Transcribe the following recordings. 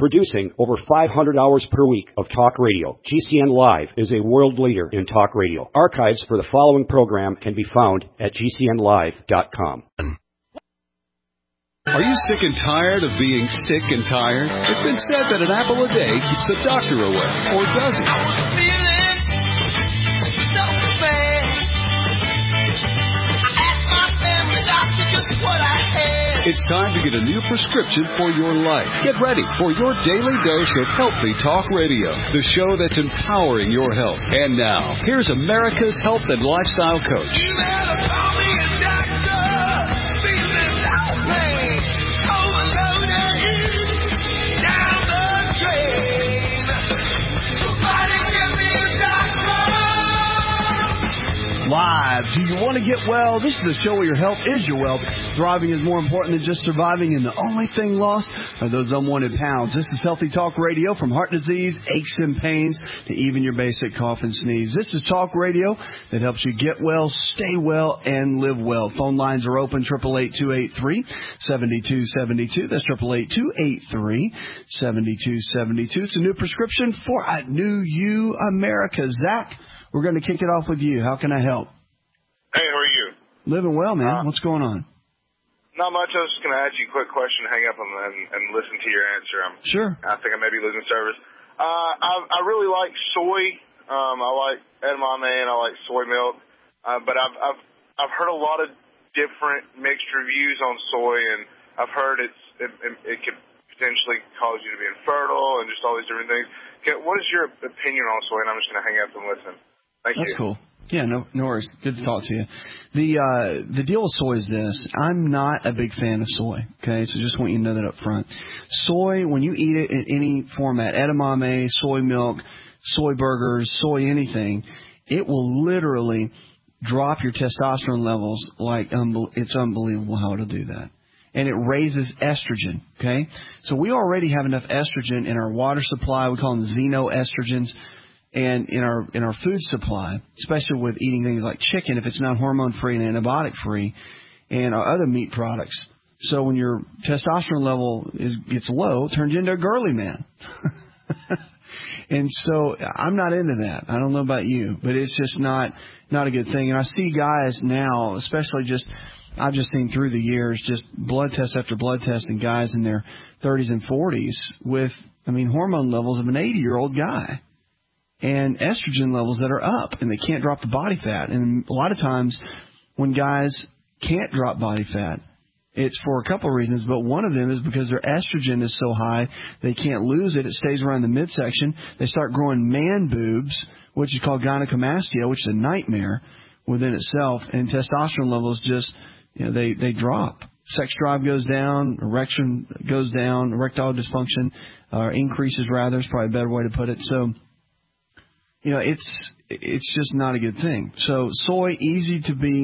Producing over 500 hours per week of talk radio, GCN Live is a world leader in talk radio. Archives for the following program can be found at GCNlive.com. Are you sick and tired of being sick and tired? It's been said that an apple a day keeps the doctor away, or does it? I was feeling so bad. I asked my family doctor just what I had. It's time to get a new prescription for your life. Get ready for your daily dose of Healthy Talk Radio, the show that's empowering your health. And now, here's America's health and lifestyle coach. You better call me a doctor. Feeling so bad. Live. Do you want to get well? This is the show where your health is your wealth. Thriving is more important than just surviving, and the only thing lost are those unwanted pounds. This is Healthy Talk Radio, from heart disease, aches and pains, to even your basic cough and sneeze. This is talk radio that helps you get well, stay well, and live well. Phone lines are open, 888-283-7272. That's 888-283-7272. It's a new prescription for a new you, America. Zach, we're going to kick it off with you. How can I help? Hey, how are you? Living well, man. What's going on? Not much. I was just going to ask you a quick question, hang up and listen to your answer. Sure. I think I may be losing service. I really like soy. I like edamame and I like soy milk. But I've heard a lot of different mixed reviews on soy, and I've heard it could potentially cause you to be infertile and just all these different things. What is your opinion on soy? And I'm just going to hang up and listen. Thank you. That's cool. Yeah, no worries. Good to talk to you. The deal with soy is this. I'm not a big fan of soy, okay? So just want you to know that up front. Soy, when you eat it in any format, edamame, soy milk, soy burgers, soy anything, it will literally drop your testosterone levels like it's unbelievable how it'll do that. And it raises estrogen, okay? So we already have enough estrogen in our water supply. We call them xenoestrogens. And in our food supply, especially with eating things like chicken, if it's not hormone-free and antibiotic-free, and our other meat products. So when your testosterone level gets low, it turns you into a girly man. And so I'm not into that. I don't know about you, but it's just not a good thing. And I see guys now, especially I've just seen through the years, just blood test after blood test, and guys in their 30s and 40s with, hormone levels of an 80-year-old guy. And estrogen levels that are up, and they can't drop the body fat. And a lot of times when guys can't drop body fat, it's for a couple of reasons, but one of them is because their estrogen is so high, they can't lose it. It stays around the midsection. They start growing man boobs, which is called gynecomastia, which is a nightmare within itself. And testosterone levels just, they drop. Sex drive goes down, erection goes down, erectile dysfunction increases, rather, is probably a better way to put it. So, it's just not a good thing. So soy, easy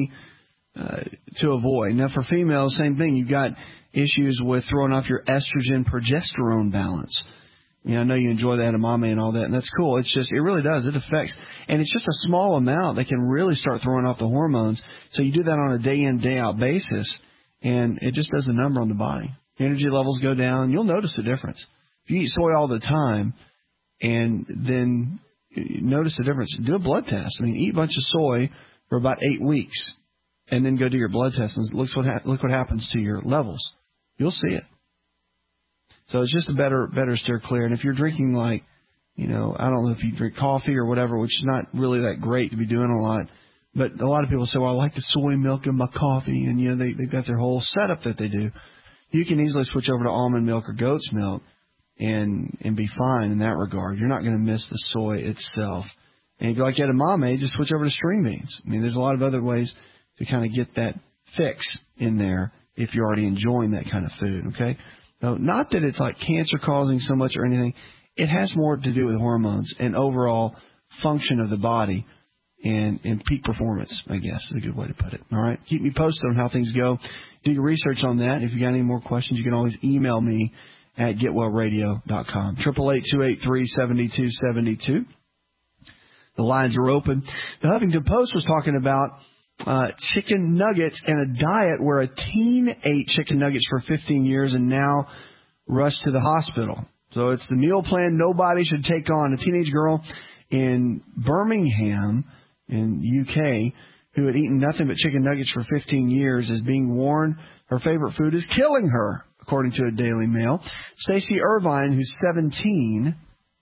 to avoid. Now for females, same thing. You've got issues with throwing off your estrogen progesterone balance. I know you enjoy the edamame and all that, and that's cool. It really does. It affects, and it's just a small amount that can really start throwing off the hormones. So you do that on a day in, day out basis, and it just does a number on the body. Energy levels go down. You'll notice the difference. If you eat soy all the time, and then notice the difference. Do a blood test. Eat a bunch of soy for about 8 weeks, and then go do your blood test and look what happens to your levels. You'll see it. So it's just a better steer clear. And if you're drinking I don't know if you drink coffee or whatever, which is not really that great to be doing a lot, but a lot of people say, well, I like the soy milk in my coffee, and they've got their whole setup that they do. You can easily switch over to almond milk or goat's milk and be fine in that regard. You're not going to miss the soy itself. And if you like edamame, just switch over to string beans. There's a lot of other ways to kind of get that fix in there if you're already enjoying that kind of food, okay? Now, not that it's like cancer-causing so much or anything. It has more to do with hormones and overall function of the body and peak performance, I guess is a good way to put it. All right? Keep me posted on how things go. Do your research on that. If you got any more questions, you can always email me at getwellradio.com. 888-283-7272. The lines are open. The Huffington Post was talking about chicken nuggets and a diet where a teen ate chicken nuggets for 15 years and now rushed to the hospital. So it's the meal plan nobody should take on. A teenage girl in Birmingham in the UK who had eaten nothing but chicken nuggets for 15 years is being warned her favorite food is killing her, according to a Daily Mail. Stacey Irvine, who's 17,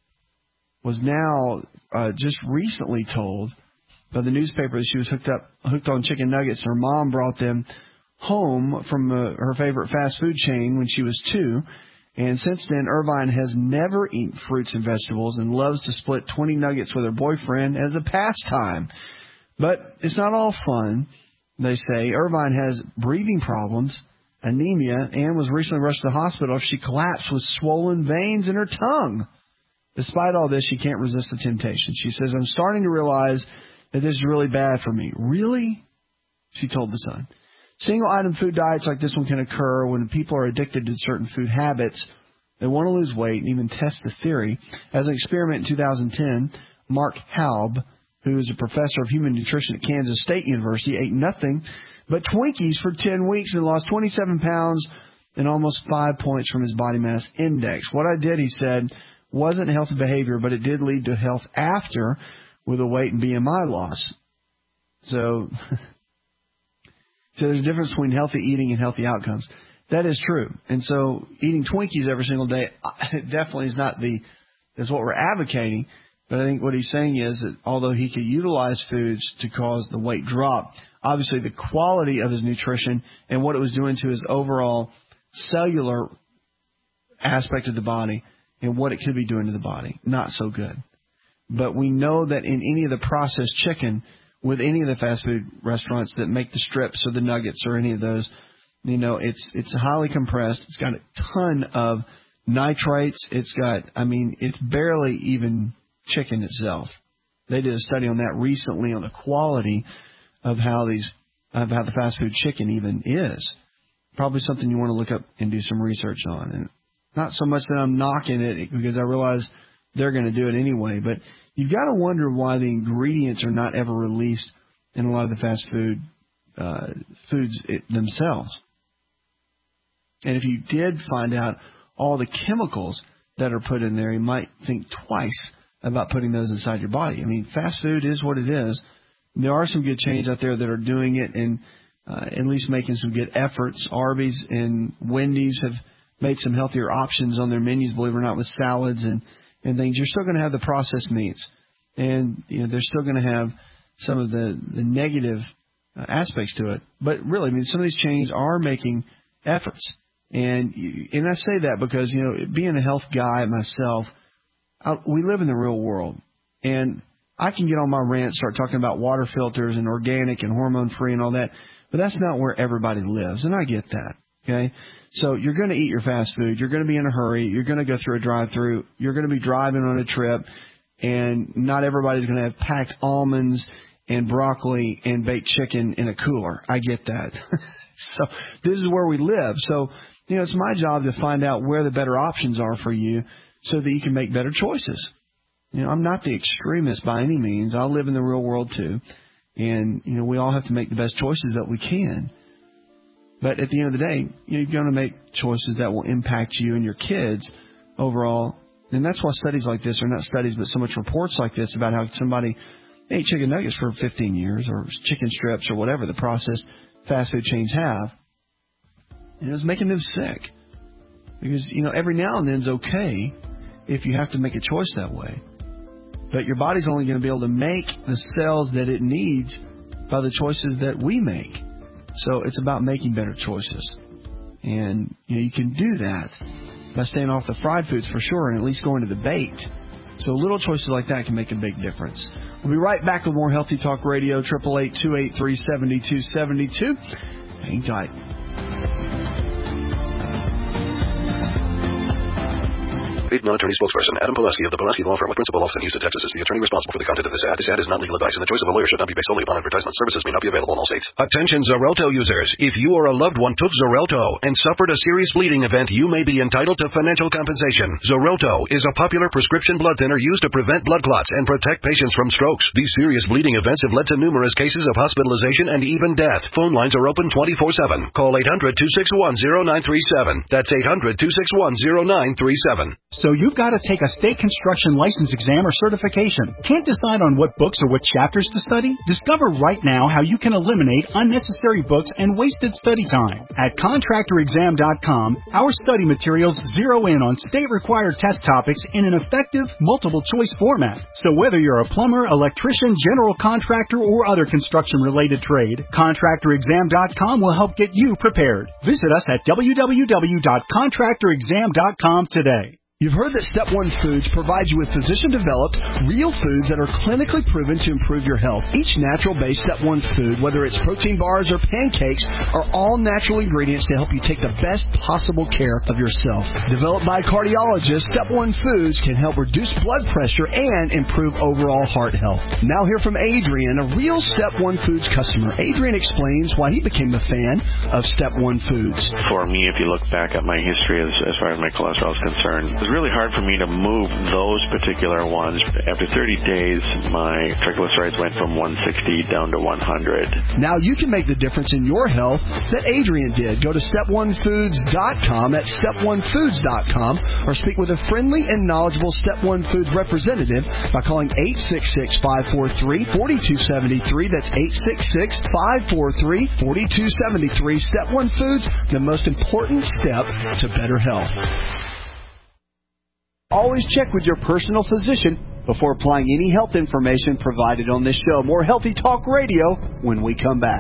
was now just recently told by the newspaper that she was hooked on chicken nuggets. Her mom brought them home from her favorite fast food chain when she was 2. And since then, Irvine has never eaten fruits and vegetables and loves to split 20 nuggets with her boyfriend as a pastime. But it's not all fun, they say. Irvine has breathing problems, anemia, and was recently rushed to the hospital. She collapsed with swollen veins in her tongue. Despite all this, she can't resist the temptation. She says, I'm starting to realize that this is really bad for me. Really? She told The Sun. Single-item food diets like this one can occur when people are addicted to certain food habits. They want to lose weight and even test the theory. As an experiment in 2010, Mark Halb, who is a professor of human nutrition at Kansas State University, ate nothing but Twinkies for 10 weeks and lost 27 pounds and almost 5 points from his body mass index. What I did, he said, wasn't healthy behavior, but it did lead to health after with a weight and BMI loss. So there's a difference between healthy eating and healthy outcomes. That is true. And so eating Twinkies every single day definitely is what we're advocating. But I think what he's saying is that although he could utilize foods to cause the weight drop, obviously the quality of his nutrition and what it was doing to his overall cellular aspect of the body and what it could be doing to the body, not so good. But we know that in any of the processed chicken, with any of the fast food restaurants that make the strips or the nuggets or any of those, it's highly compressed. It's got a ton of nitrates. It's barely even chicken itself. They did a study on that recently on the quality of how the fast food chicken even is. Probably something you want to look up and do some research on. And not so much that I'm knocking it because I realize they're going to do it anyway, but you've got to wonder why the ingredients are not ever released in a lot of the fast food foods themselves. And if you did find out all the chemicals that are put in there, you might think twice about putting those inside your body. I mean, fast food is what it is. There are some good chains out there that are doing it and at least making some good efforts. Arby's and Wendy's have made some healthier options on their menus, believe it or not, with salads and things. You're still going to have the processed meats, and they're still going to have some of the negative aspects to it. But really, some of these chains are making efforts, and I say that because being a health guy myself, we live in the real world, and I can get on my rant, start talking about water filters and organic and hormone free and all that, but that's not where everybody lives, and I get that. Okay. So you're going to eat your fast food. You're going to be in a hurry. You're going to go through a drive-through. You're going to be driving on a trip, and not everybody's going to have packed almonds and broccoli and baked chicken in a cooler. I get that. So this is where we live. So, it's my job to find out where the better options are for you so that you can make better choices. I'm not the extremist by any means. I live in the real world too. And, we all have to make the best choices that we can. But at the end of the day, you're going to make choices that will impact you and your kids overall. And that's why studies like this, or not studies, but so much reports like this about how somebody ate chicken nuggets for 15 years or chicken strips or whatever the processed fast food chains have. And it was making them sick. Because, every now and then is okay if you have to make a choice that way. But your body's only going to be able to make the cells that it needs by the choices that we make. So it's about making better choices. And you can do that by staying off the fried foods for sure and at least going to the baked. So little choices like that can make a big difference. We'll be right back with more Healthy Talk Radio, 888-283-7272. Hang tight. Paid non-attorney spokesperson Adam Pulaski of the Pulaski Law Firm with principal office in Houston, Texas is the attorney responsible for the content of this ad. This ad is not legal advice, and the choice of a lawyer should not be based solely upon advertisement. Services may not be available in all states. Attention Xarelto users. If you or a loved one took Xarelto and suffered a serious bleeding event, you may be entitled to financial compensation. Xarelto is a popular prescription blood thinner used to prevent blood clots and protect patients from strokes. These serious bleeding events have led to numerous cases of hospitalization and even death. Phone lines are open 24/7. Call 800-261-0937. That's 800-261-0937. So you've got to take a state construction license exam or certification. Can't decide on what books or what chapters to study? Discover right now how you can eliminate unnecessary books and wasted study time. At ContractorExam.com, our study materials zero in on state-required test topics in an effective, multiple-choice format. So whether you're a plumber, electrician, general contractor, or other construction-related trade, ContractorExam.com will help get you prepared. Visit us at www.contractorexam.com today. You've heard that Step 1 Foods provides you with physician-developed, real foods that are clinically proven to improve your health. Each natural-based Step 1 food, whether it's protein bars or pancakes, are all natural ingredients to help you take the best possible care of yourself. Developed by cardiologists, Step 1 Foods can help reduce blood pressure and improve overall heart health. Now hear from Adrian, a real Step 1 Foods customer. Adrian explains why he became a fan of Step 1 Foods. For me, if you look back at my history as far as my cholesterol is concerned, it was really hard for me to move those particular ones. After 30 days, my triglycerides went from 160 down to 100. Now you can make the difference in your health that Adrian did. Go to step1foods.com, that's step1foods.com, or speak with a friendly and knowledgeable Step 1 Foods representative by calling 866-543-4273. That's 866-543-4273. Step 1 Foods, the most important step to better health. Always check with your personal physician before applying any health information provided on this show. More Healthy Talk Radio when we come back.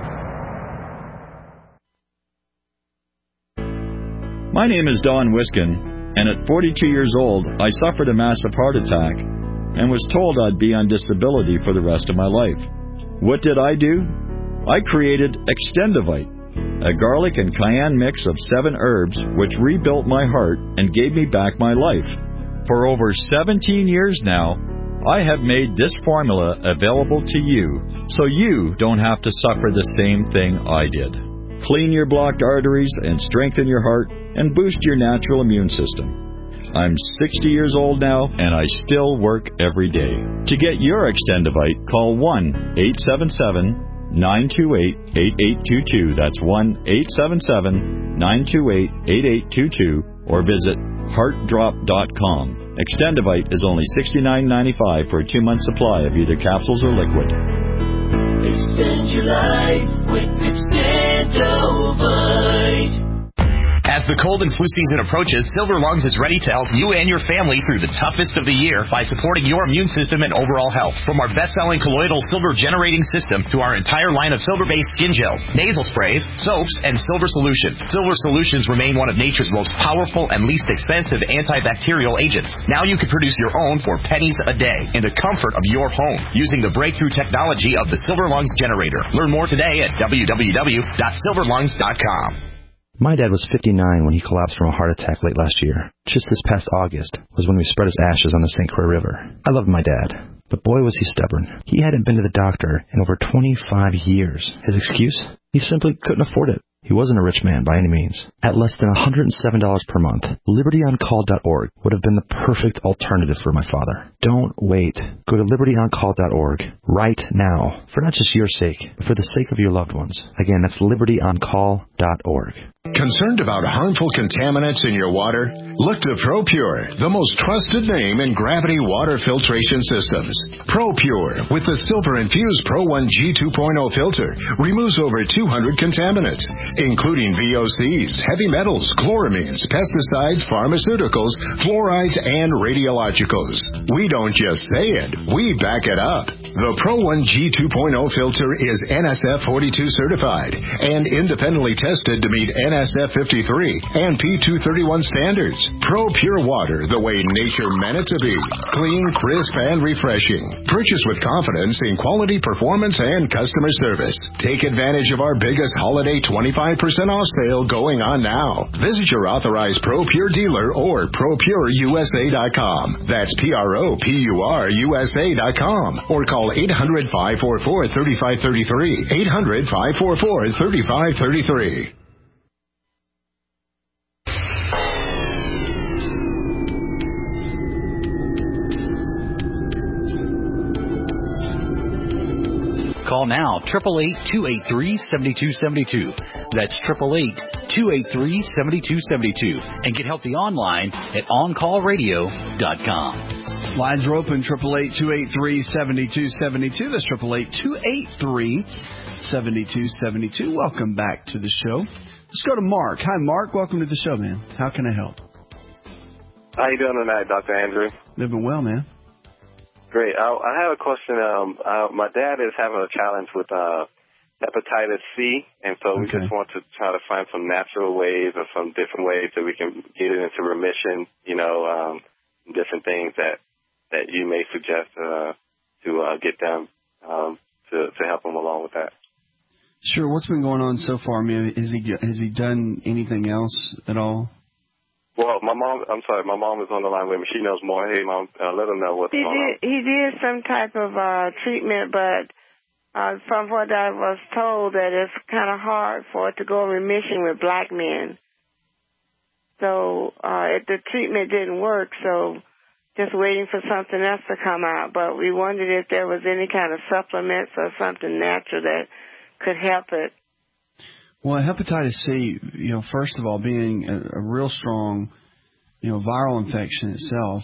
My name is Don Wiskin, and at 42 years old, I suffered a massive heart attack and was told I'd be on disability for the rest of my life. What did I do? I created Extendivite, a garlic and cayenne mix of 7 herbs which rebuilt my heart and gave me back my life. For over 17 years now, I have made this formula available to you so you don't have to suffer the same thing I did. Clean your blocked arteries and strengthen your heart and boost your natural immune system. I'm 60 years old now and I still work every day. To get your Extendivite, call 1-877-928-8822. That's 1-877-928-8822 or visit heartdrop.com. Extendivite is only $69.95 for a 2-month supply of either capsules or liquid. Extend your life with Extendivite. As the cold and flu season approaches, Silver Lungs is ready to help you and your family through the toughest of the year by supporting your immune system and overall health. From our best-selling colloidal silver generating system to our entire line of silver-based skin gels, nasal sprays, soaps, and silver solutions. Silver solutions remain one of nature's most powerful and least expensive antibacterial agents. Now you can produce your own for pennies a day in the comfort of your home using the breakthrough technology of the Silver Lungs generator. Learn more today at www.silverlungs.com. My dad was 59 when he collapsed from a heart attack late last year. Just this past August was when we spread his ashes on the St. Croix River. I loved my dad, but boy was he stubborn. He hadn't been to the doctor in over 25 years. His excuse? He simply couldn't afford it. He wasn't a rich man by any means. At less than $107 per month, LibertyOnCall.org would have been the perfect alternative for my father. Don't wait. Go to LibertyOnCall.org right now, for not just your sake, but for the sake of your loved ones. Again, that's LibertyOnCall.org. Concerned about harmful contaminants in your water? Look to ProPure, the most trusted name in gravity water filtration systems. ProPure, with the silver-infused Pro 1 G2.0 filter, removes over 200 contaminants, including VOCs, heavy metals, chloramines, pesticides, pharmaceuticals, fluorides, and radiologicals. We don't just say it, we back it up. The Pro 1 G2.0 filter is NSF 42 certified and independently tested to meet NSF 53 and P231 standards. ProPure water the way nature meant it to be. Clean, crisp, and refreshing. Purchase with confidence in quality, performance, and customer service. Take advantage of our biggest holiday 25% off sale going on now. Visit your authorized ProPure dealer or ProPureUSA.com. That's ProPureUSA.com. Or call 800-544-3533. 800-544-3533. Call now, 888-283-7272. That's 283-7272 and get healthy online at OnCallRadio.com. Lines are open, 888-283-7272. That's 888-283-7272. Welcome back to the show. Let's go to Mark. Hi, Mark. Welcome to the show, man. How can I help? How you doing tonight, Dr. Andrew? Living well, man. Great. I have a question. My dad is having a challenge with hepatitis C, and so we just want to try to find some natural ways or some different ways that we can get it into remission, different things that you may suggest to get them to help him along with that. Sure. What's been going on so far? I mean, has he done anything else at all? Well, my mom is on the line with me. She knows more. Hey, Mom, let them know what's going on. He did some type of treatment, but from what I was told, that it's kind of hard for it to go in remission with black men. So the treatment didn't work, so just waiting for something else to come out. But we wondered if there was any kind of supplements or something natural that could help it. Well, hepatitis C, first of all, being a real strong, viral infection itself,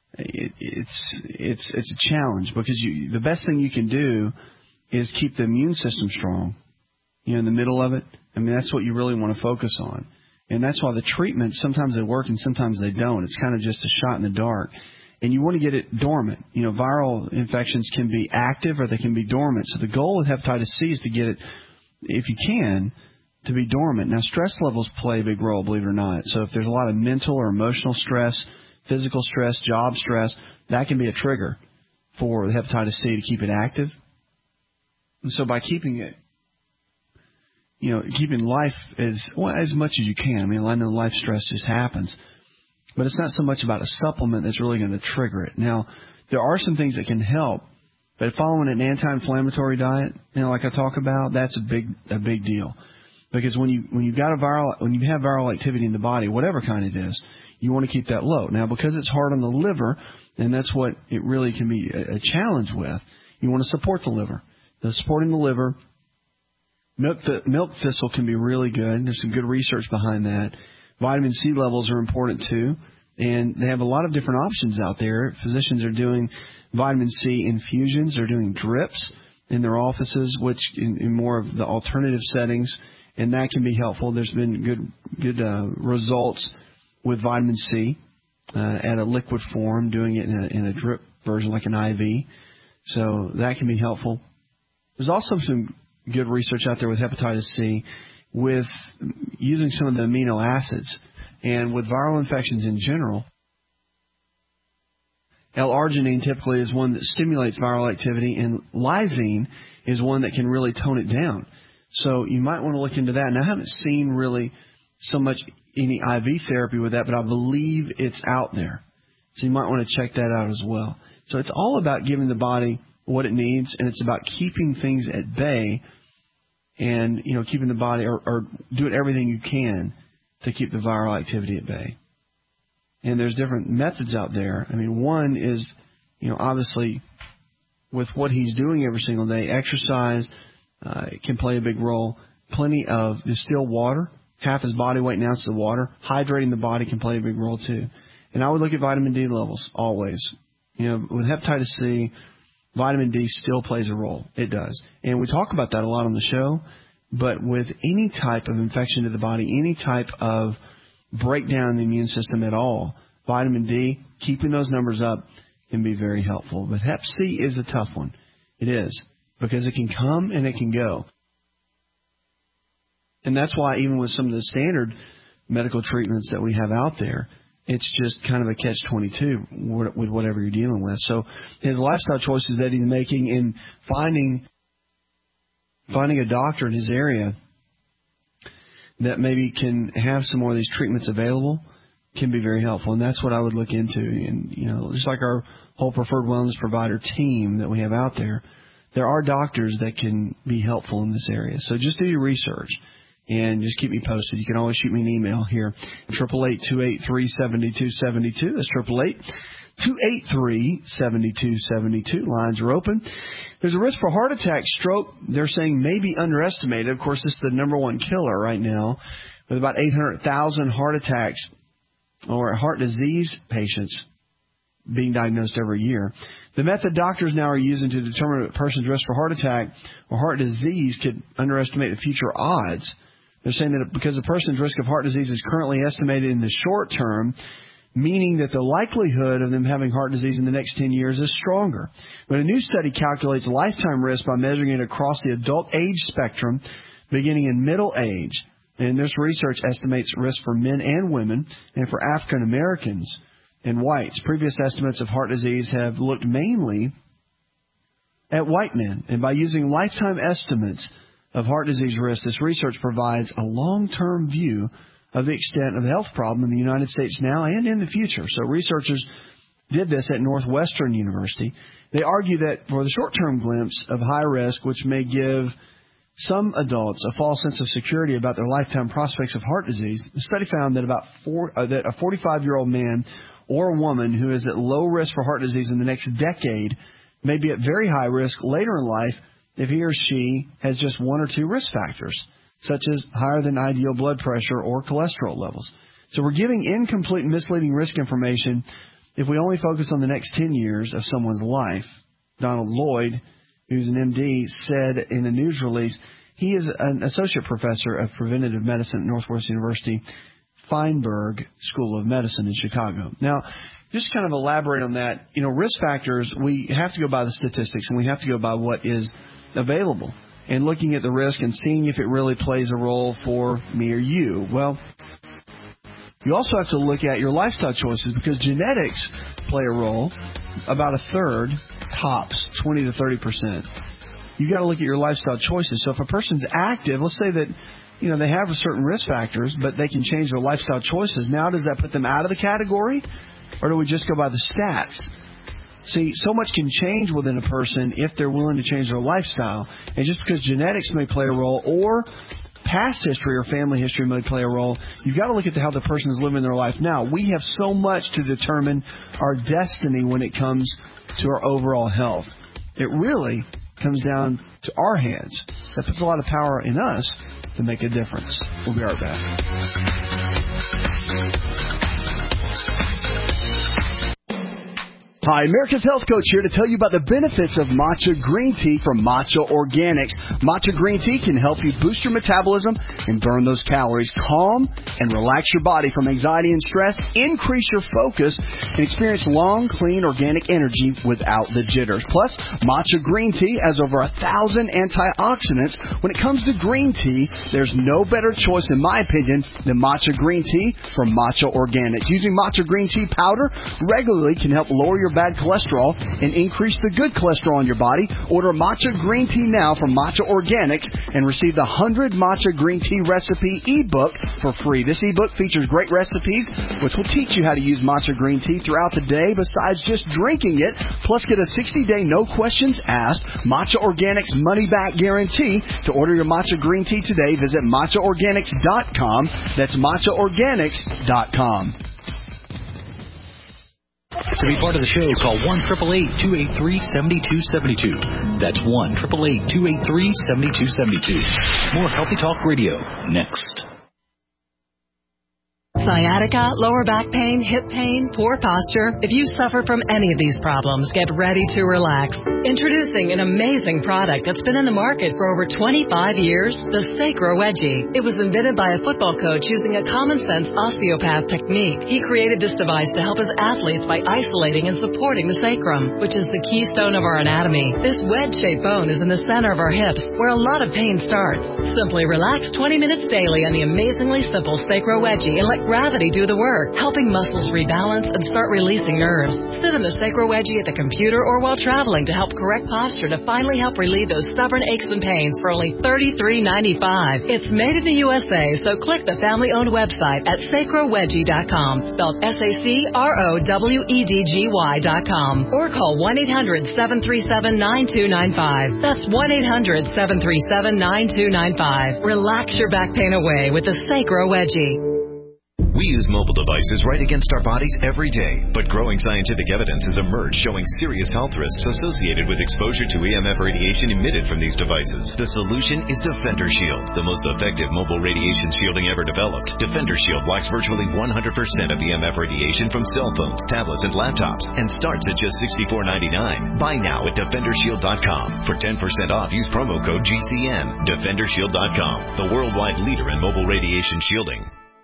it's a challenge because the best thing you can do is keep the immune system strong, in the middle of it. I mean, that's what you really want to focus on. And that's why the treatments, sometimes they work and sometimes they don't. It's kind of just a shot in the dark. And you want to get it dormant. Viral infections can be active or they can be dormant. So the goal with hepatitis C is to get it, if you can, to be dormant. Now, stress levels play a big role, believe it or not. So if there's a lot of mental or emotional stress, physical stress, job stress, that can be a trigger for the hepatitis C to keep it active. And so by keeping it, keeping life as much as you can. I mean, I know life stress just happens. But it's not so much about a supplement that's really going to trigger it. Now, there are some things that can help, but following an anti-inflammatory diet, like I talk about, that's a big deal. Because when you have viral activity in the body, whatever kind it is, you want to keep that low. Now, because it's hard on the liver, and that's what it really can be a challenge with, you want to support the liver. Supporting the liver, milk thistle can be really good. There's some good research behind that. Vitamin C levels are important too, and they have a lot of different options out there. Physicians are doing vitamin C infusions. They're doing drips in their offices, which in more of the alternative settings, and that can be helpful. There's been good results with vitamin C at a liquid form, doing it in a drip version like an IV. So that can be helpful. There's also some good research out there with hepatitis C with using some of the amino acids. And with viral infections in general, L-arginine typically is one that stimulates viral activity, and lysine is one that can really tone it down. So you might want to look into that. And I haven't seen really so much any IV therapy with that, but I believe it's out there. So you might want to check that out as well. So it's all about giving the body what it needs, and it's about keeping things at bay and, keeping the body or doing everything you can to keep the viral activity at bay. And there's different methods out there. I mean, one is, obviously with what he's doing every single day, exercise can play a big role. Plenty of distilled water, half his body weight in ounces of water. Hydrating the body can play a big role too. And I would look at vitamin D levels always. With hepatitis C, vitamin D still plays a role. It does. And we talk about that a lot on the show. But with any type of infection to the body, any type of breakdown in the immune system at all, vitamin D, keeping those numbers up can be very helpful. But hep C is a tough one. It is. Because it can come and it can go. And that's why even with some of the standard medical treatments that we have out there, it's just kind of a catch-22 with whatever you're dealing with. So his lifestyle choices that he's making in finding a doctor in his area that maybe can have some more of these treatments available can be very helpful. And that's what I would look into. And, just like our whole preferred wellness provider team that we have out there, there are doctors that can be helpful in this area. So just do your research. And just keep me posted. You can always shoot me an email here at 888-283-7272. That's 888-283-7272. Lines are open. There's a risk for heart attack, stroke, they're saying may be underestimated. Of course, this is the number one killer right now with about 800,000 heart attacks or heart disease patients being diagnosed every year. The method doctors now are using to determine a person's risk for heart attack or heart disease could underestimate the future odds. They're saying that because a person's risk of heart disease is currently estimated in the short term, meaning that the likelihood of them having heart disease in the next 10 years is stronger. But a new study calculates lifetime risk by measuring it across the adult age spectrum, beginning in middle age. And this research estimates risk for men and women and for African Americans and whites. Previous estimates of heart disease have looked mainly at white men. And by using lifetime estimates of heart disease risk, this research provides a long-term view of the extent of the health problem in the United States now and in the future. So researchers did this at Northwestern University. They argue that for the short-term glimpse of high risk, which may give some adults a false sense of security about their lifetime prospects of heart disease, the study found that that a 45-year-old man or woman who is at low risk for heart disease in the next decade may be at very high risk later in life if he or she has just one or two risk factors, such as higher than ideal blood pressure or cholesterol levels. So we're giving incomplete and misleading risk information if we only focus on the next 10 years of someone's life. Donald Lloyd, who's an MD, said in a news release, he is an associate professor of preventive medicine at Northwestern University Feinberg School of Medicine in Chicago. Now, just kind of elaborate on that. Risk factors, we have to go by the statistics and we have to go by what is available and looking at the risk and seeing if it really plays a role for me or you. Well, you also have to look at your lifestyle choices because genetics play a role, about a third, tops, 20 to 30%. You got to look at your lifestyle choices. So if a person's active, let's say that they have certain risk factors, but they can change their lifestyle choices. Now, does that put them out of the category, or do we just go by the stats? See, so much can change within a person if they're willing to change their lifestyle. And just because genetics may play a role or past history or family history may play a role, you've got to look at how the person is living their life now. We have so much to determine our destiny when it comes to our overall health. It really comes down to our hands. That puts a lot of power in us to make a difference. We'll be right back. Hi, America's Health Coach here to tell you about the benefits of matcha green tea from Matcha Organics. Matcha green tea can help you boost your metabolism and burn those calories, calm and relax your body from anxiety and stress, increase your focus, and experience long, clean, organic energy without the jitters. Plus, matcha green tea has over 1,000 antioxidants. When it comes to green tea, there's no better choice, in my opinion, than matcha green tea from Matcha Organics. Using matcha green tea powder regularly can help lower your bad cholesterol and increase the good cholesterol in your body. Order matcha green tea now from Matcha Organics and receive the 100 matcha green tea recipe ebook for free. This ebook features great recipes which will teach you how to use matcha green tea throughout the day besides just drinking it. Plus, get a 60-day no questions asked Matcha Organics money back guarantee. To order your matcha green tea today, visit matchaorganics.com. That's matchaorganics.com. To be part of the show, call 1-888-283-7272. That's 1-888-283-7272. More Healthy Talk Radio next. Sciatica, lower back pain, hip pain, poor posture. If you suffer from any of these problems, get ready to relax. Introducing an amazing product that's been in the market for over 25 years, the Sacro Wedgie. It was invented by a football coach using a common-sense osteopath technique. He created this device to help his athletes by isolating and supporting the sacrum, which is the keystone of our anatomy. This wedge-shaped bone is in the center of our hips, where a lot of pain starts. Simply relax 20 minutes daily on the amazingly simple Sacro Wedgie and let gravity do the work, helping muscles rebalance and start releasing nerves. Sit in the Sacro Wedgie at the computer or while traveling to help correct posture to finally help relieve those stubborn aches and pains for only $33.95. It's made in the USA, so click the family-owned website at sacrowedgie.com, spelled SACROWEDGY.com, or call 1-800-737-9295. That's 1-800-737-9295. Relax your back pain away with the Sacro Wedgie. We use mobile devices right against our bodies every day, but growing scientific evidence has emerged showing serious health risks associated with exposure to EMF radiation emitted from these devices. The solution is Defender Shield, the most effective mobile radiation shielding ever developed. Defender Shield blocks virtually 100% of EMF radiation from cell phones, tablets, and laptops, and starts at just $64.99. Buy now at DefenderShield.com. For 10% off, use promo code GCN. DefenderShield.com, the worldwide leader in mobile radiation shielding.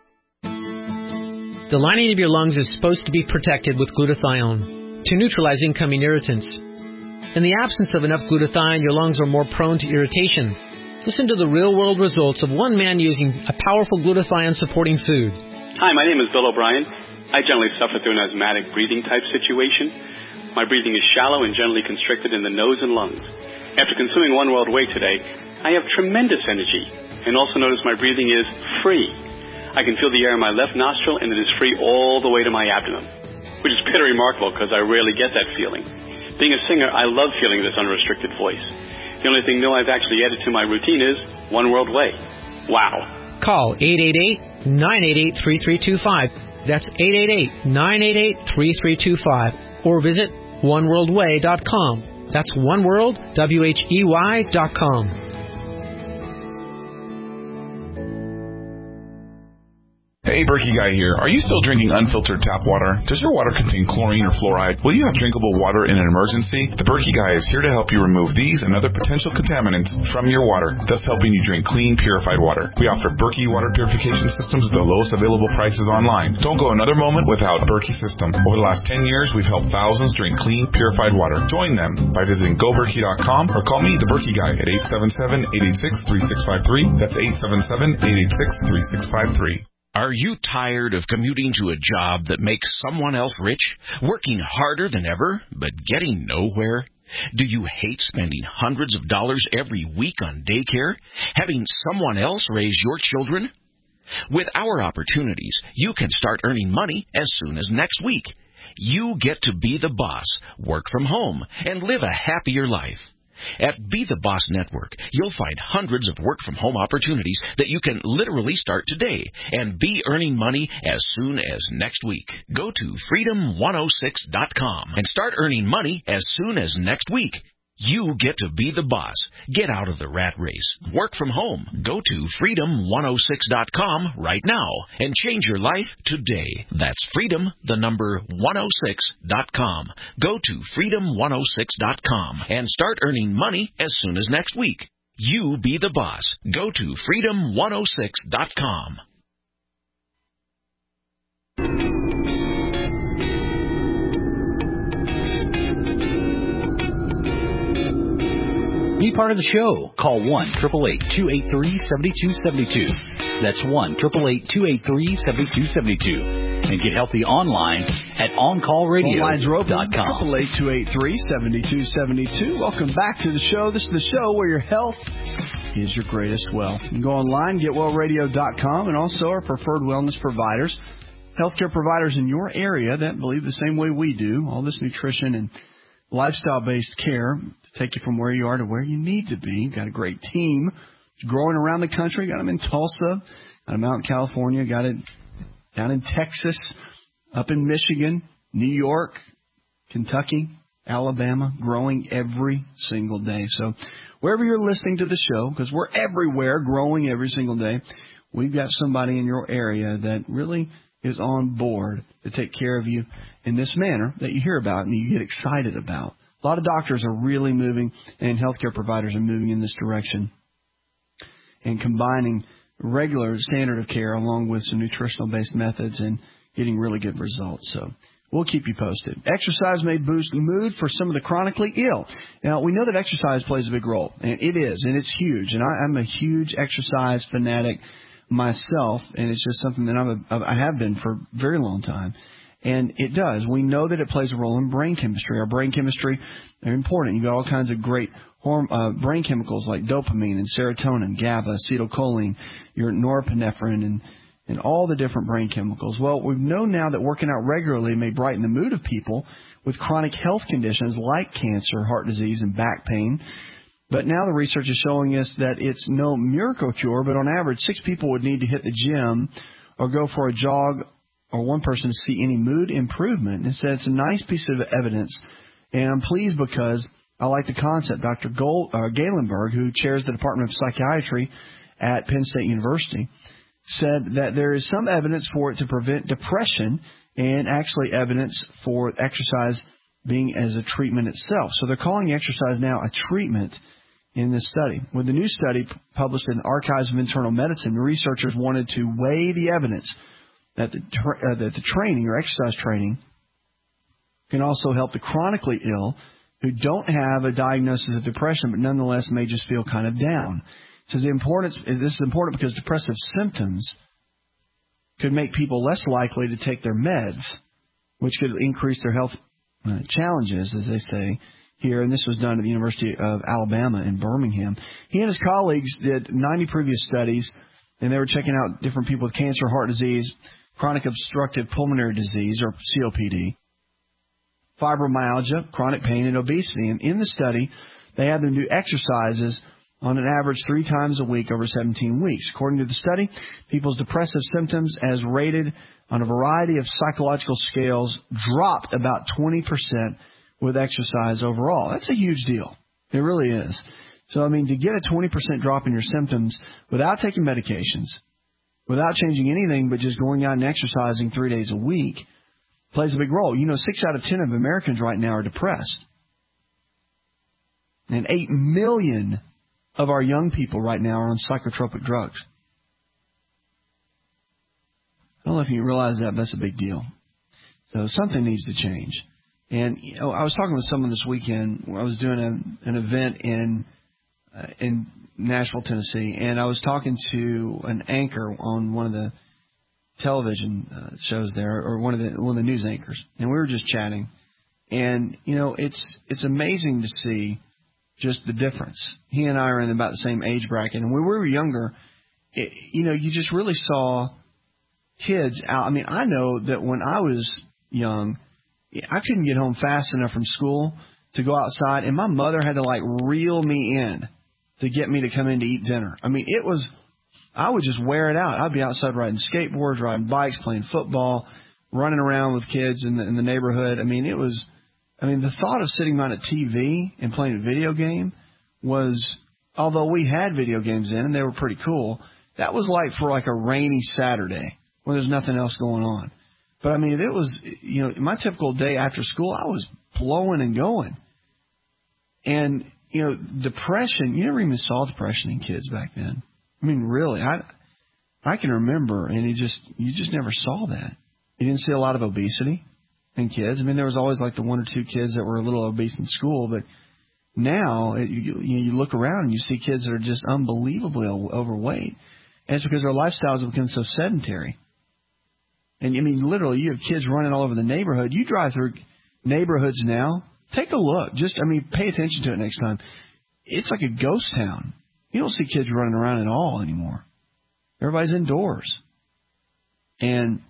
The lining of your lungs is supposed to be protected with glutathione to neutralize incoming irritants. In the absence of enough glutathione, your lungs are more prone to irritation. Listen to the real-world results of one man using a powerful glutathione-supporting food. Hi, my name is Bill O'Brien. I generally suffer through an asthmatic breathing type situation. My breathing is shallow and generally constricted in the nose and lungs. After consuming One World Whey today, I have tremendous energy and also notice my breathing is free. I can feel the air in my left nostril, and it is free all the way to my abdomen, which is pretty remarkable because I rarely get that feeling. Being a singer, I love feeling this unrestricted voice. The only thing new I've actually added to my routine is One World Whey. Wow. Call 888-988-3325. That's 888-988-3325. Or visit oneworldwhey.com. That's oneworldwhey.com. Hey, Berkey Guy here. Are you still drinking unfiltered tap water? Does your water contain chlorine or fluoride? Will you have drinkable water in an emergency? The Berkey Guy is here to help you remove these and other potential contaminants from your water, thus helping you drink clean, purified water. We offer Berkey water purification systems at the lowest available prices online. Don't go another moment without Berkey system. Over the last 10 years, we've helped thousands drink clean, purified water. Join them by visiting GoBerkey.com or call me, the Berkey Guy, at 877-886-3653. That's 877-886-3653. Are you tired of commuting to a job that makes someone else rich, working harder than ever, but getting nowhere? Do you hate spending hundreds of dollars every week on daycare, having someone else raise your children? With our opportunities, you can start earning money as soon as next week. You get to be the boss, work from home, and live a happier life. At Be the Boss Network, you'll find hundreds of work-from-home opportunities that you can literally start today and be earning money as soon as next week. Go to freedom106.com and start earning money as soon as next week. You get to be the boss. Get out of the rat race. Work from home. Go to freedom106.com right now and change your life today. That's freedom106.com. Go to freedom106.com and start earning money as soon as next week. You be the boss. Go to freedom106.com. Be part of the show. Call 1-888-283-7272. That's 1-888-283-7272. And get healthy online at OnCallRadio.com. 1-888-283-7272. Welcome back to the show. This is the show where your health is your greatest wealth. You can go online, GetWellRadio.com, and also our preferred wellness providers, healthcare providers in your area that believe the same way we do, all this nutrition and lifestyle-based care to take you from where you are to where you need to be. Got a great team. It's growing around the country. Got them in Tulsa. Got them out in California. Got it down in Texas, up in Michigan, New York, Kentucky, Alabama, growing every single day. So wherever you're listening to the show, because we're everywhere, growing every single day, we've got somebody in your area that really is on board to take care of you in this manner that you hear about and you get excited about. A lot of doctors are really moving, and healthcare providers are moving in this direction and combining regular standard of care along with some nutritional-based methods and getting really good results. So we'll keep you posted. Exercise may boost mood for some of the chronically ill. Now, we know that exercise plays a big role, and it is, and it's huge. And I'm a huge exercise fanatic myself, and it's just something that I have been for a very long time. And it does. We know that it plays a role in brain chemistry. Our brain chemistry are important. You've got all kinds of great brain chemicals like dopamine and serotonin, GABA, acetylcholine, your norepinephrine, and all the different brain chemicals. Well, we know now that working out regularly may brighten the mood of people with chronic health conditions like cancer, heart disease, and back pain. But now the research is showing us that it's no miracle cure, but on average, 6 people would need to hit the gym or go for a jog, or one person to see any mood improvement. And said it's a nice piece of evidence, and I'm pleased because I like the concept. Dr. Galenberg, who chairs the Department of Psychiatry at Penn State University, said that there is some evidence for it to prevent depression and actually evidence for exercise being as a treatment itself. So they're calling exercise now a treatment in this study. With the new study published in the Archives of Internal Medicine, the researchers wanted to weigh the evidence that the training or exercise training can also help the chronically ill who don't have a diagnosis of depression but nonetheless may just feel kind of down. So this is important because depressive symptoms could make people less likely to take their meds, which could increase their health challenges, as they say here. And this was done at the University of Alabama in Birmingham. He and his colleagues did 90 previous studies, and they were checking out different people with cancer, heart disease, chronic obstructive pulmonary disease, or COPD, fibromyalgia, chronic pain, and obesity. And in the study, they had them do exercises on an average 3 times a week over 17 weeks. According to the study, people's depressive symptoms, as rated on a variety of psychological scales, dropped about 20% with exercise overall. That's a huge deal. It really is. So, I mean, to get a 20% drop in your symptoms without taking medications, without changing anything but just going out and exercising 3 days a week, plays a big role. 6 out of 10 of Americans right now are depressed. And 8 million of our young people right now are on psychotropic drugs. I don't know if you realize that, but that's a big deal. So something needs to change. And I was talking with someone this weekend where I was doing an event in Nashville, Tennessee, and I was talking to an anchor on one of the television shows there, or one of the news anchors, and we were just chatting. And it's amazing to see just the difference. He and I are in about the same age bracket, and when we were younger, you just really saw kids out. I mean, I know that when I was young, I couldn't get home fast enough from school to go outside, and my mother had to reel me in to get me to come in to eat dinner. I mean, I would just wear it out. I'd be outside riding skateboards, riding bikes, playing football, running around with kids in the neighborhood. I mean, the thought of sitting on a TV and playing a video game was, although we had video games in and they were pretty cool, that was for a rainy Saturday when there's nothing else going on. But I mean, if it was, my typical day after school, I was blowing and going. And, depression, you never even saw depression in kids back then. I mean, really, I can remember, and you just never saw that. You didn't see a lot of obesity in kids. I mean, there was always the 1 or 2 kids that were a little obese in school, but now you look around and you see kids that are just unbelievably overweight. And it's because their lifestyles have become so sedentary. And I mean, literally, you have kids running all over the neighborhood. You drive through neighborhoods now, take a look. Pay attention to it next time. It's like a ghost town. You don't see kids running around at all anymore. Everybody's indoors. And,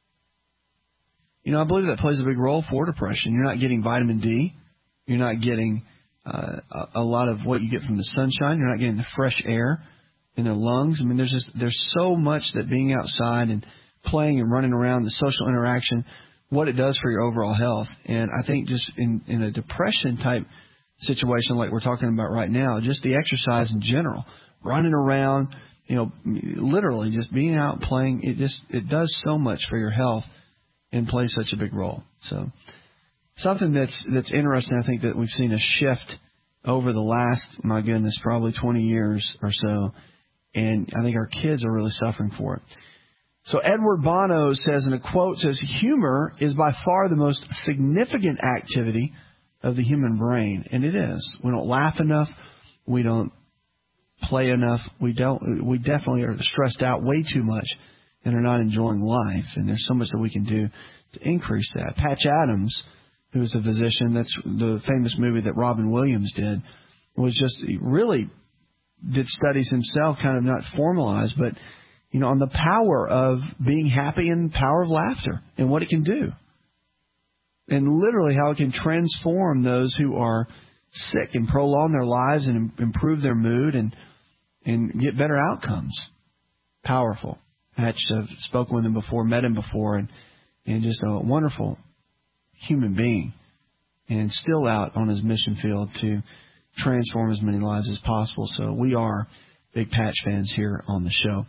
I believe that plays a big role for depression. You're not getting vitamin D. You're not getting a lot of what you get from the sunshine. You're not getting the fresh air in their lungs. I mean, there's so much that being outside and playing and running around, the social interaction, what it does for your overall health. And I think just in a depression-type situation like we're talking about right now, just the exercise in general, running around, literally just being out and playing, it does so much for your health and plays such a big role. So something that's interesting, I think, that we've seen a shift over the last, my goodness, probably 20 years or so, and I think our kids are really suffering for it. So Edward Bono says in a quote, humor is by far the most significant activity of the human brain. And it is. We don't laugh enough. We don't play enough. We definitely are stressed out way too much and are not enjoying life. And there's so much that we can do to increase that. Patch Adams, who is a physician, that's the famous movie that Robin Williams did, really did studies himself, kind of not formalized, but on the power of being happy and the power of laughter and what it can do. And literally how it can transform those who are sick and prolong their lives and improve their mood and get better outcomes. Powerful. Hatch, I've spoken with him before, met him before, and just a wonderful human being, and still out on his mission field to transform as many lives as possible. So we are big Patch fans here on the show.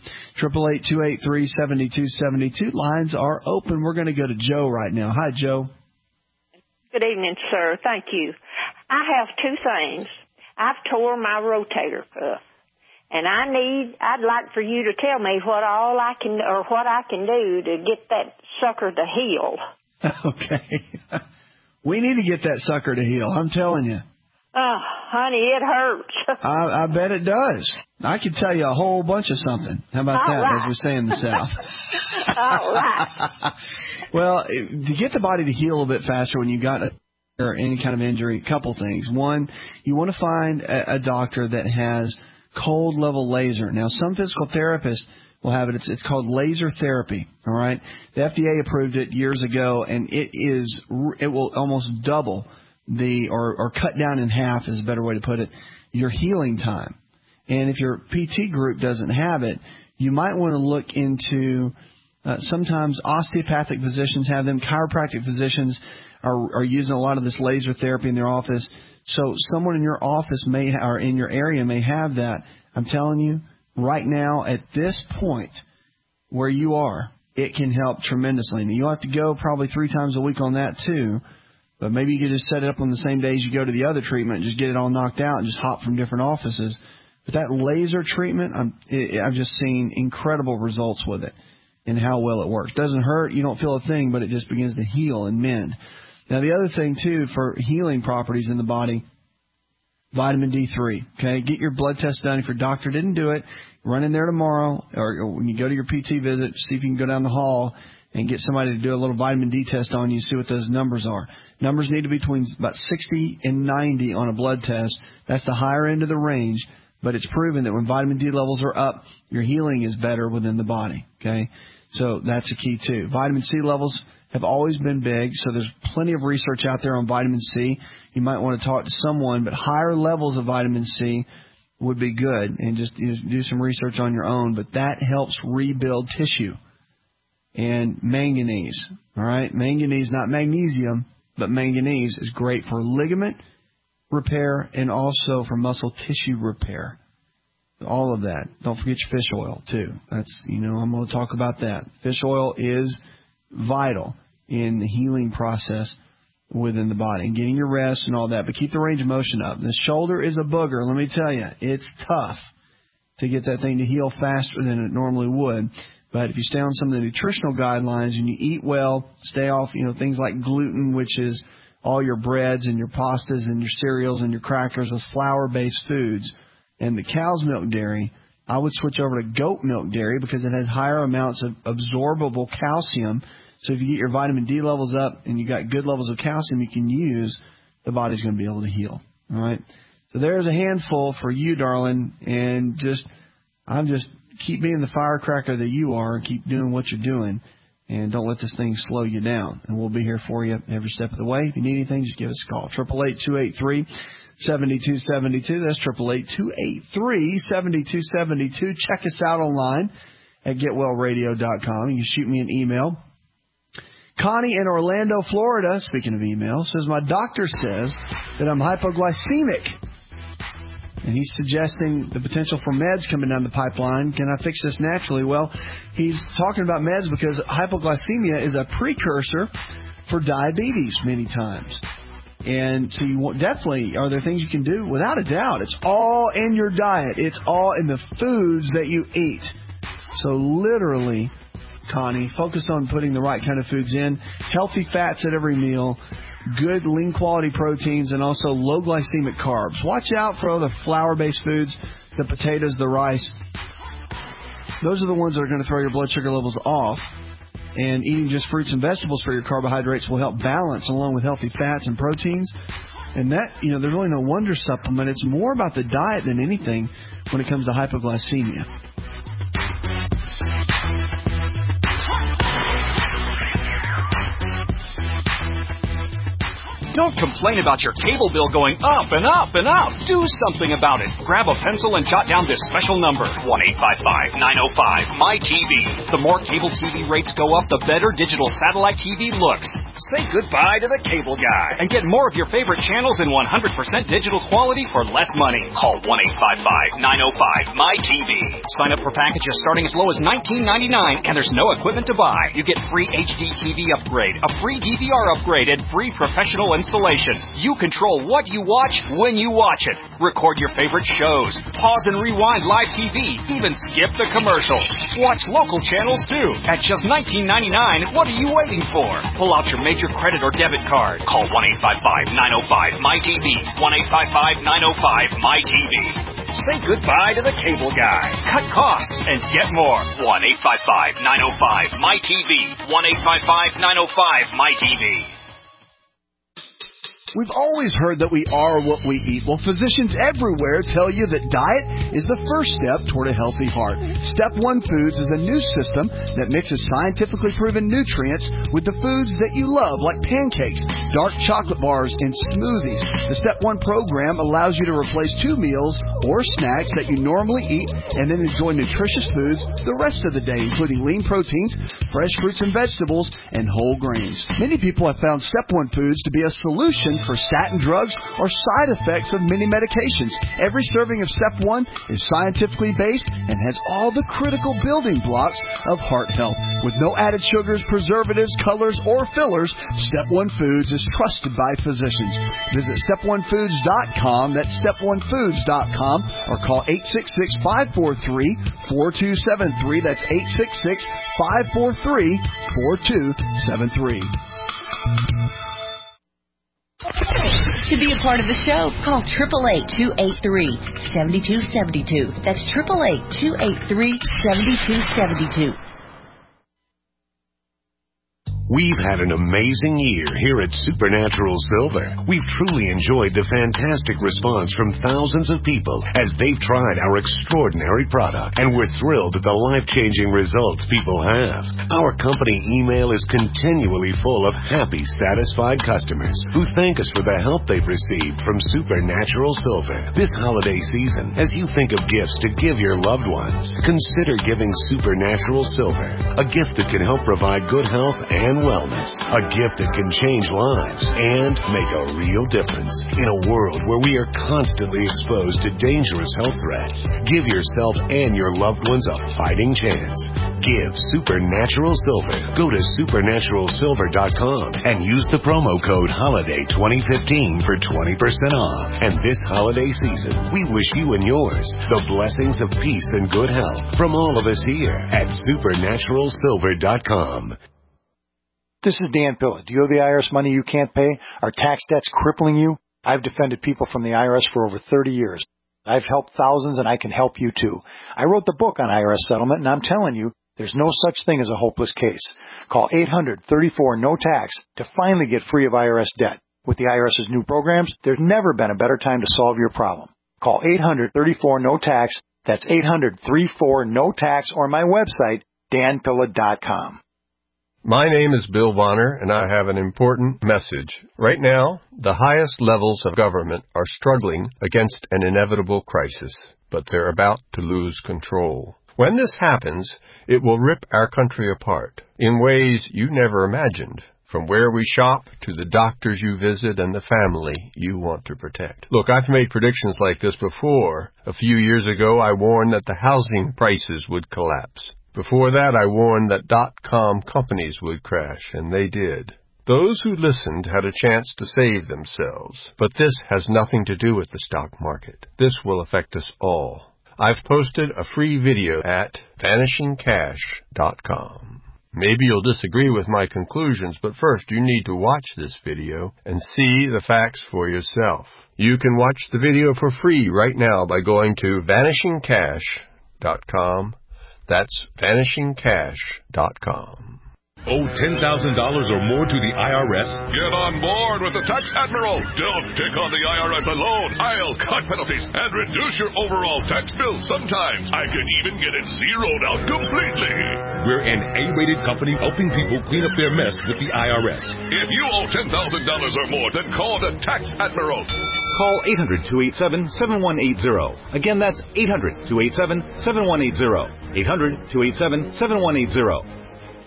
888-283-7272. Lines are open. We're going to go to Joe right now. Hi, Joe. Good evening, sir. Thank you. I have two things. I've tore my rotator cuff, and I'd like for you to tell me what I can do to get that sucker to heal. Okay. We need to get that sucker to heal. I'm telling you. Oh, honey, it hurts. I bet it does. I could tell you a whole bunch of something. How about that, as we say in the South? All right. Well, to get the body to heal a little bit faster when you got or any kind of injury, a couple things. One, you want to find a doctor that has cold level laser. Now, some physical therapists will have it. It's called laser therapy. All right. The FDA approved it years ago, and it will almost double or cut down in half is a better way to put it, your healing time. And if your PT group doesn't have it, you might want to look into sometimes osteopathic physicians have them. Chiropractic physicians are using a lot of this laser therapy in their office. So someone in your office or in your area may have that. I'm telling you, right now at this point where you are, it can help tremendously. Now, you'll have to go probably 3 times a week on that too. But maybe you could just set it up on the same days you go to the other treatment and just get it all knocked out and just hop from different offices. But that laser treatment, I've just seen incredible results with it and how well it works. Doesn't hurt, you don't feel a thing, but it just begins to heal and mend. Now, the other thing, too, for healing properties in the body, vitamin D3. Okay, get your blood test done. If your doctor didn't do it, run in there tomorrow or when you go to your PT visit, see if you can go down the hall and get somebody to do a little vitamin D test on you, see what those numbers are. Numbers need to be between about 60 and 90 on a blood test. That's the higher end of the range, but it's proven that when vitamin D levels are up, your healing is better within the body. Okay, so that's a key too. Vitamin C levels have always been big, so there's plenty of research out there on vitamin C. You might want to talk to someone, but higher levels of vitamin C would be good, and just do some research on your own, but that helps rebuild tissue. And manganese, all right? Manganese, not magnesium, but manganese is great for ligament repair and also for muscle tissue repair. All of that. Don't forget your fish oil, too. That's, I'm going to talk about that. Fish oil is vital in the healing process within the body and getting your rest and all that, but keep the range of motion up. The shoulder is a booger. Let me tell you, it's tough to get that thing to heal faster than it normally would. But if you stay on some of the nutritional guidelines and you eat well, stay off, things like gluten, which is all your breads and your pastas and your cereals and your crackers, those flour-based foods, and the cow's milk dairy, I would switch over to goat milk dairy because it has higher amounts of absorbable calcium. So if you get your vitamin D levels up and you got good levels of calcium you can use, the body's going to be able to heal. All right? So there's a handful for you, darling, and I'm just keep being the firecracker that you are and keep doing what you're doing, and don't let this thing slow you down. And we'll be here for you every step of the way. If you need anything, just give us a call. 888-283-7272. That's 888-283-7272. Check us out online at getwellradio.com. You can shoot me an email. Connie in Orlando, Florida, speaking of email, says, my doctor says that I'm hypoglycemic. And he's suggesting the potential for meds coming down the pipeline. Can I fix this naturally? Well, he's talking about meds because hypoglycemia is a precursor for diabetes many times. And so definitely, are there things you can do? Without a doubt. It's all in your diet. It's all in the foods that you eat. So literally, Connie, focus on putting the right kind of foods in. Healthy fats at every meal. Good lean quality proteins, and also low glycemic carbs. Watch out for the flour-based foods, the potatoes, the rice. Those are the ones that are going to throw your blood sugar levels off. And eating just fruits and vegetables for your carbohydrates will help balance along with healthy fats and proteins. And that, there's really no wonder supplement. It's more about the diet than anything when it comes to hypoglycemia. Don't complain about your cable bill going up and up and up. Do something about it. Grab a pencil and jot down this special number, 1-855-905-MY-TV. The more cable TV rates go up, the better digital satellite TV looks. Say goodbye to the cable guy and get more of your favorite channels in 100% digital quality for less money. Call 1-855-905-MY-TV. Sign up for packages starting as low as $19.99, and there's no equipment to buy. You get free HD TV upgrade, a free DVR upgrade, and free professional installation. You control what you watch when you watch it. Record your favorite shows. Pause and rewind live TV. Even skip the commercials. Watch local channels too. At just $19.99, what are you waiting for? Pull out your major credit or debit card. Call 1-855-905-MY-TV. 1-855-905-MY-TV. Say goodbye to the cable guy. Cut costs and get more. 1-855-905-MY-TV. 1-855-905-MY-TV. We've always heard that we are what we eat. Well, physicians everywhere tell you that diet is the first step toward a healthy heart. Step 1 Foods is a new system that mixes scientifically proven nutrients with the foods that you love, like pancakes, dark chocolate bars, and smoothies. The Step 1 program allows you to replace 2 meals or snacks that you normally eat and then enjoy nutritious foods the rest of the day, including lean proteins, fresh fruits and vegetables, and whole grains. Many people have found Step 1 Foods to be a solution for statin drugs or side effects of many medications. Every serving of Step 1 is scientifically based and has all the critical building blocks of heart health. With no added sugars, preservatives, colors, or fillers, Step 1 Foods is trusted by physicians. Visit step1foods.com, that's step1foods.com, or call 866-543-4273, that's 866-543-4273. To be a part of the show, call 888-283-7272. That's 888-283-7272. We've had an amazing year here at Supernatural Silver. We've truly enjoyed the fantastic response from thousands of people as they've tried our extraordinary product, and we're thrilled at the life-changing results people have. Our company email is continually full of happy, satisfied customers who thank us for the help they've received from Supernatural Silver. This holiday season, as you think of gifts to give your loved ones, consider giving Supernatural Silver, a gift that can help provide good health and wellness, a gift that can change lives and make a real difference. In a world where we are constantly exposed to dangerous health threats, give yourself and your loved ones a fighting chance. Give Supernatural Silver. Go to supernaturalsilver.com and use the promo code HOLIDAY2015 for 20% off. And this holiday season, we wish you and yours the blessings of peace and good health from all of us here at supernaturalsilver.com. This is Dan Pilla. Do you owe the IRS money you can't pay? Are tax debts crippling you? I've defended people from the IRS for over 30 years. I've helped thousands, and I can help you too. I wrote the book on IRS settlement, and I'm telling you, there's no such thing as a hopeless case. Call 800-34-NO-TAX to finally get free of IRS debt. With the IRS's new programs, there's never been a better time to solve your problem. Call 800-34-NO-TAX. That's 800-34-NO-TAX, or my website, danpilla.com. My name is Bill Bonner, and I have an important message. Right now, the highest levels of government are struggling against an inevitable crisis, but they're about to lose control. When this happens, it will rip our country apart in ways you never imagined, from where we shop to the doctors you visit and the family you want to protect. Look, I've made predictions like this before. A few years ago, I warned that the housing prices would collapse. Before that, I warned that .com companies would crash, and they did. Those who listened had a chance to save themselves. But this has nothing to do with the stock market. This will affect us all. I've posted a free video at vanishingcash.com. Maybe you'll disagree with my conclusions, but first you need to watch this video and see the facts for yourself. You can watch the video for free right now by going to vanishingcash.com. That's vanishingcash.com. Owe $10,000 or more to the IRS? Get on board with the Tax Admiral. Don't take on the IRS alone. I'll cut penalties and reduce your overall tax bill. Sometimes I can even get it zeroed out completely. We're an A-rated company helping people clean up their mess with the IRS. If you owe $10,000 or more, then call the Tax Admiral. Call 800-287-7180. Again, that's 800-287-7180. 800-287-7180.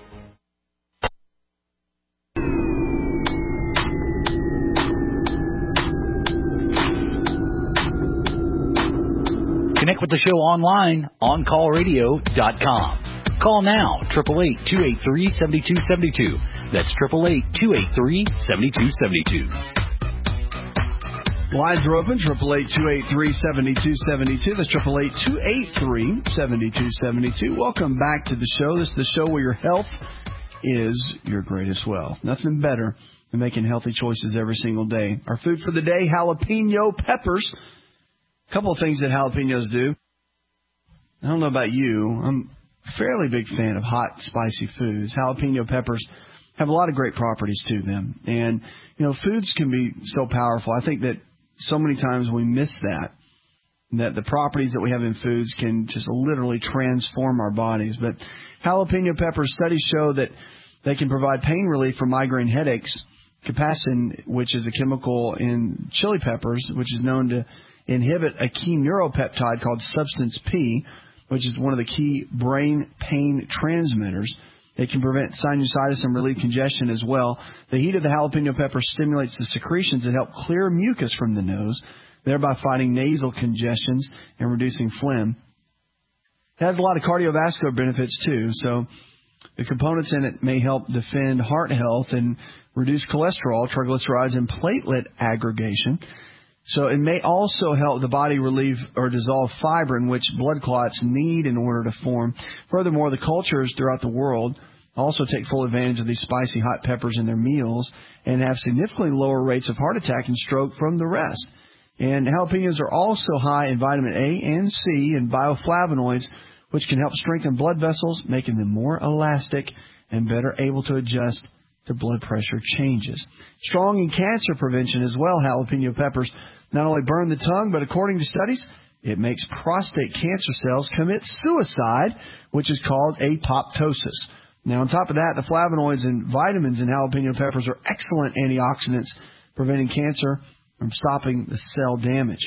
Connect with the show online, OnCallRadio.com. Call now, 888-283-7272. That's 888-283-7272. Lines are open, 888-283-7272. That's 888-283-7272. Welcome back to the show. This is the show where your health is your greatest wealth. Nothing better than making healthy choices every single day. Our food for the day, jalapeno peppers. A couple of things that jalapenos do. I don't know about you. I'm a fairly big fan of hot, spicy foods. Jalapeno peppers have a lot of great properties to them. And, you know, foods can be so powerful. I think that so many times we miss that the properties that we have in foods can just literally transform our bodies. But jalapeno peppers, studies show that they can provide pain relief for migraine headaches. Capsaicin, which is a chemical in chili peppers, which is known to inhibit a key neuropeptide called substance P, which is one of the key brain pain transmitters. It can prevent sinusitis and relieve congestion as well. The heat of the jalapeno pepper stimulates the secretions that help clear mucus from the nose, thereby fighting nasal congestions and reducing phlegm. It has a lot of cardiovascular benefits too, so the components in it may help defend heart health and reduce cholesterol, triglycerides, and platelet aggregation. So it may also help the body relieve or dissolve fibrin, which blood clots need in order to form. Furthermore, the cultures throughout the world also take full advantage of these spicy hot peppers in their meals and have significantly lower rates of heart attack and stroke from the rest. And jalapenos are also high in vitamin A and C and bioflavonoids, which can help strengthen blood vessels, making them more elastic and better able to adjust to blood pressure changes. Strong in cancer prevention as well, jalapeno peppers not only burn the tongue, but according to studies, it makes prostate cancer cells commit suicide, which is called apoptosis. Now, on top of that, the flavonoids and vitamins in jalapeno peppers are excellent antioxidants, preventing cancer from stopping the cell damage.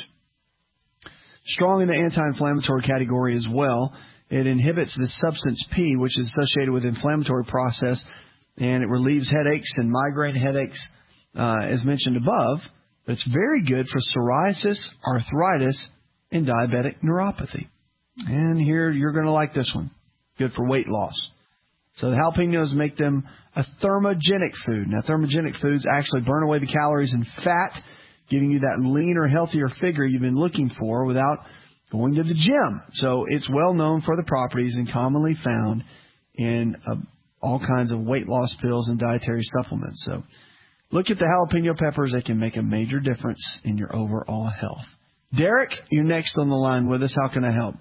Strong in the anti-inflammatory category as well. It inhibits the substance P, which is associated with inflammatory process, and it relieves headaches and migraine headaches, as mentioned above. But it's very good for psoriasis, arthritis, and diabetic neuropathy. And here, you're going to like this one. Good for weight loss. So the jalapenos make them a thermogenic food. Now, thermogenic foods actually burn away the calories and fat, giving you that leaner, healthier figure you've been looking for without going to the gym. So it's well known for the properties and commonly found in all kinds of weight loss pills and dietary supplements. So look at the jalapeno peppers. They can make a major difference in your overall health. Derek, you're next on the line with us. How can I help?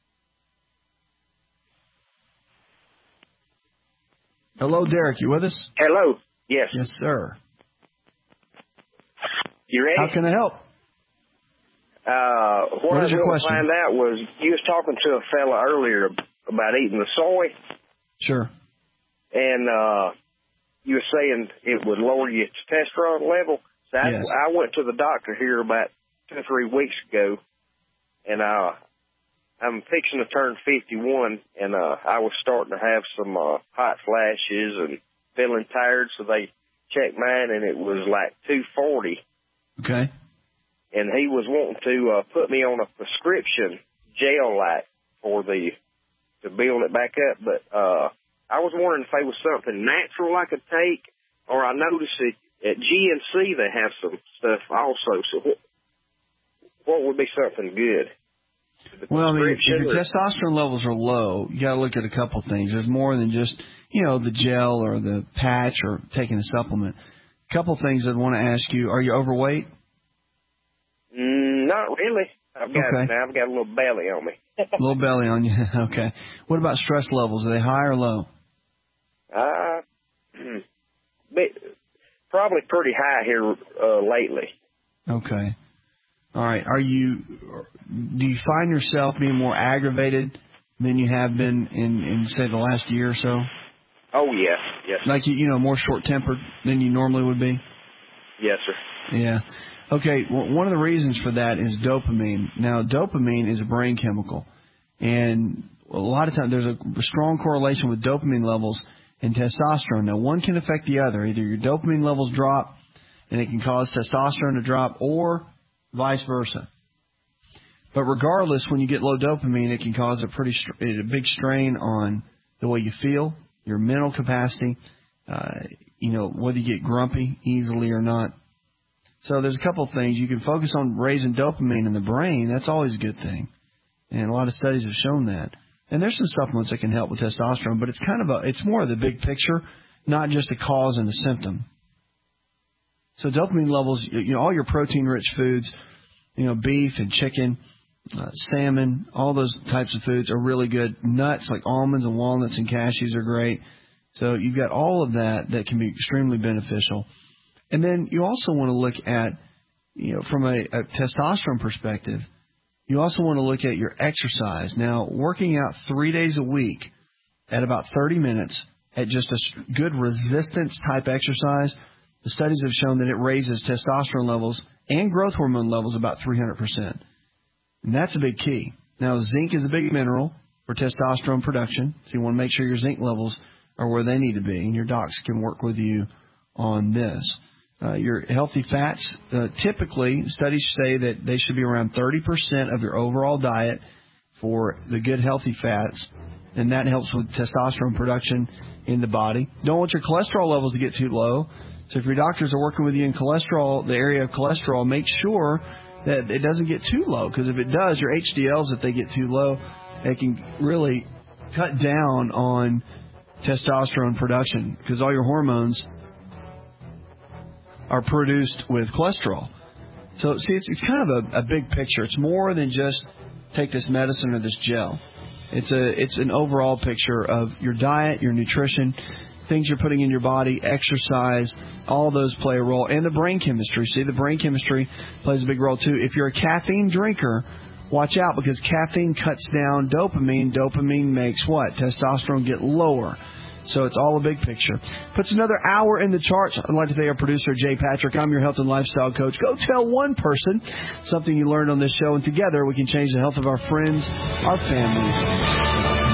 Hello, Derek. You with us? Hello. Yes. Yes, sir. You ready? How can I help? What I was going to find out was you was talking to a fella earlier about eating the soy. Sure. And you were saying it would lower your testosterone level. So yes. I went to the doctor here about 2 or 3 weeks ago, and I'm fixing to turn 51, and I was starting to have some hot flashes and feeling tired, so they checked mine, and it was like 240. Okay. And he was wanting to put me on a prescription gel light to build it back up, but I was wondering if there was something natural I could take, or I noticed that at GNC they have some stuff also. So what would be something good? Well, I mean, if your testosterone levels are low, you got to look at a couple things. There's more than just, the gel or the patch or taking a supplement. A couple things I'd want to ask you. Are you overweight? Not really. I've got a little belly on me. A little belly on you. Okay. What about stress levels? Are they high or low? Probably pretty high here lately. Okay. All right. Do you find yourself being more aggravated than you have been in say, the last year or so? Oh, yes. Yes. Like, more short-tempered than you normally would be? Yes, sir. Yeah. Okay, well, one of the reasons for that is dopamine. Now, dopamine is a brain chemical, and a lot of times there's a strong correlation with dopamine levels and testosterone. Now, one can affect the other. Either your dopamine levels drop, and it can cause testosterone to drop, or vice versa. But regardless, when you get low dopamine, it can cause a big strain on the way you feel, your mental capacity, whether you get grumpy easily or not. So there's a couple of things. You can focus on raising dopamine in the brain. That's always a good thing. And a lot of studies have shown that. And there's some supplements that can help with testosterone, but it's more of the big picture, not just a cause and a symptom. So dopamine levels, all your protein-rich foods, beef and chicken, salmon, all those types of foods are really good. Nuts like almonds and walnuts and cashews are great. So you've got all of that can be extremely beneficial. And then you also want to look at, from a testosterone perspective, you also want to look at your exercise. Now, working out 3 days a week at about 30 minutes at just a good resistance-type exercise, the studies have shown that it raises testosterone levels and growth hormone levels about 300%. And that's a big key. Now, zinc is a big mineral for testosterone production, so you want to make sure your zinc levels are where they need to be, and your docs can work with you on this. Your healthy fats, typically, studies say that they should be around 30% of your overall diet for the good healthy fats, and that helps with testosterone production in the body. Don't want your cholesterol levels to get too low, so if your doctors are working with you in cholesterol, the area of cholesterol, make sure that it doesn't get too low, because if it does, your HDLs, if they get too low, it can really cut down on testosterone production, because all your hormones are produced with cholesterol. So, see, it's kind of a big picture. It's more than just take this medicine or this gel. It's an overall picture of your diet, your nutrition, things you're putting in your body, exercise, all those play a role. And the brain chemistry. See, the brain chemistry plays a big role, too. If you're a caffeine drinker, watch out, because caffeine cuts down dopamine. Dopamine makes what? Testosterone get lower. So it's all a big picture. Puts another hour in the charts. I'd like to thank our producer, Jay Patrick. I'm your health and lifestyle coach. Go tell one person something you learned on this show, and together we can change the health of our friends, our families.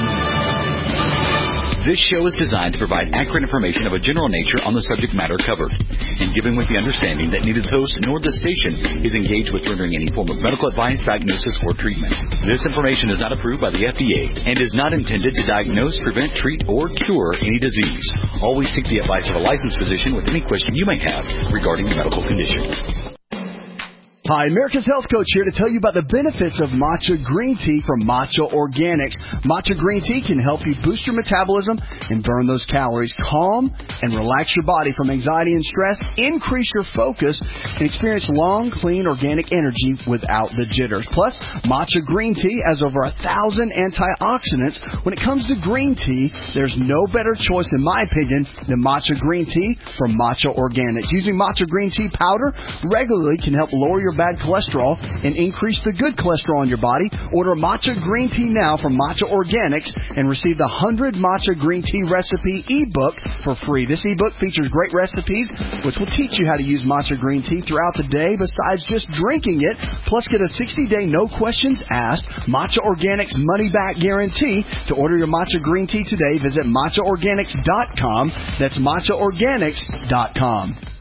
This show is designed to provide accurate information of a general nature on the subject matter covered, and given with the understanding that neither the host nor the station is engaged with rendering any form of medical advice, diagnosis, or treatment. This information is not approved by the FDA and is not intended to diagnose, prevent, treat, or cure any disease. Always seek the advice of a licensed physician with any question you may have regarding a medical condition. Hi, America's Health Coach here to tell you about the benefits of matcha green tea from Matcha Organics. Matcha green tea can help you boost your metabolism and burn those calories, calm and relax your body from anxiety and stress, increase your focus, and experience long, clean, organic energy without the jitters. Plus, matcha green tea has over 1,000 antioxidants. When it comes to green tea, there's no better choice, in my opinion, than matcha green tea from Matcha Organics. Using matcha green tea powder regularly can help lower your bad cholesterol and increase the good cholesterol in your body. Order matcha green tea now from Matcha Organics and receive the 100 matcha green tea recipe ebook for free. This ebook features great recipes which will teach you how to use matcha green tea throughout the day besides just drinking it. Plus, get a 60-day no questions asked Matcha Organics money back guarantee. To order your matcha green tea today, visit matchaorganics.com. That's matchaorganics.com.